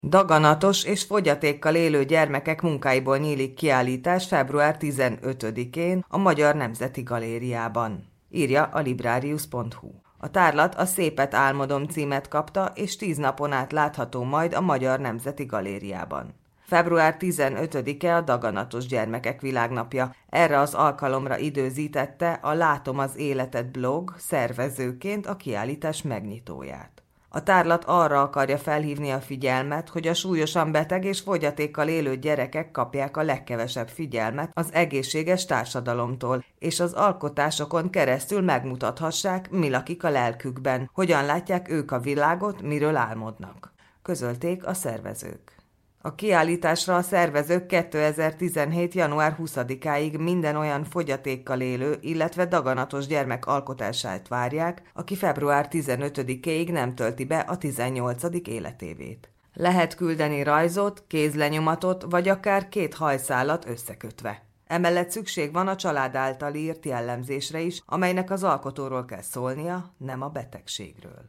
Daganatos és fogyatékkal élő gyermekek munkáiból nyílik kiállítás február 15-én a Magyar Nemzeti Galériában, írja a librarius.hu. A tárlat a Szépet álmodom címet kapta, és 10 napon át látható majd a Magyar Nemzeti Galériában. Február 15-e a Daganatos Gyermekek Világnapja. Erre az alkalomra időzítette a Látom az életet blog szervezőként a kiállítás megnyitóját. A tárlat arra akarja felhívni a figyelmet, hogy a súlyosan beteg és fogyatékkal élő gyerekek kapják a legkevesebb figyelmet az egészséges társadalomtól, és az alkotásokon keresztül megmutathassák, mi lakik a lelkükben, hogyan látják ők a világot, miről álmodnak, közölték a szervezők. A kiállításra a szervezők 2017. január 20-áig minden olyan fogyatékkal élő, illetve daganatos gyermek alkotását várják, aki február 15-éig nem tölti be a 18. életévét. Lehet küldeni rajzot, kézlenyomatot vagy akár 2 hajszálat összekötve. Emellett szükség van a család által írt jellemzésre is, amelynek az alkotóról kell szólnia, nem a betegségről.